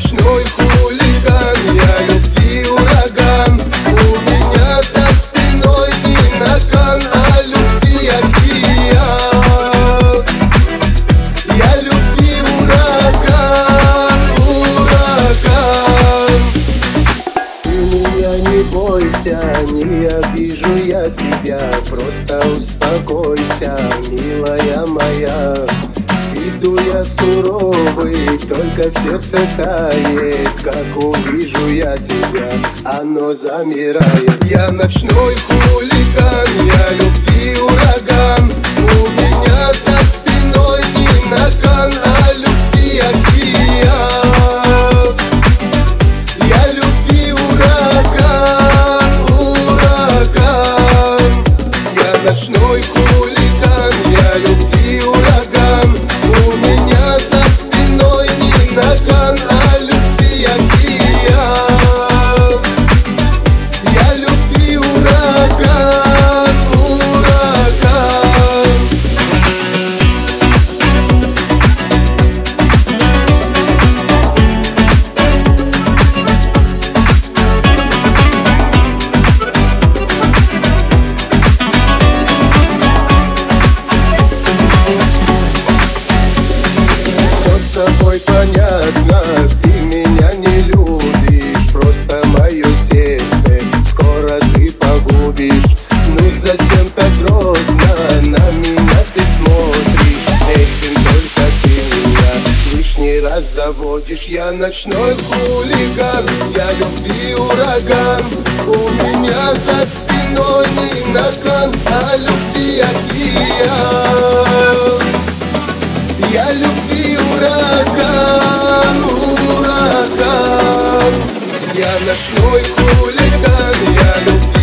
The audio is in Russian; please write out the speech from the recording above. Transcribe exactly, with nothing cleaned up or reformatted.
ночной хулиган, я любви ураган. У меня за спиной не наган, а любви океан. Я любви ураган, ураган. Ты меня не бойся, не обижу я тебя, просто успокойся, милая моя. С виду я суровый, только сердце тает, как увижу я тебя, оно замирает. Я ночной хулиган, я любви ураган. У меня за спиной не наган, а любви океан. Я любви ураган, ураган. Я ночной хулиган, я любви ураган. У меня за спиной не наган, а любви океан. Я любви ураган, ураган. Все с тобой понятно, ты меня не любишь, просто мое сердце скоро ты погубишь. Ну зачем так грозно на меня ты смотришь? Этим только ты меня лишний раз заводишь. Я ночной хулиган, я любви ураган. У меня за спиной не наган, а любви океан. Я любви ураган, ураган. Я ночной хулиган, я любви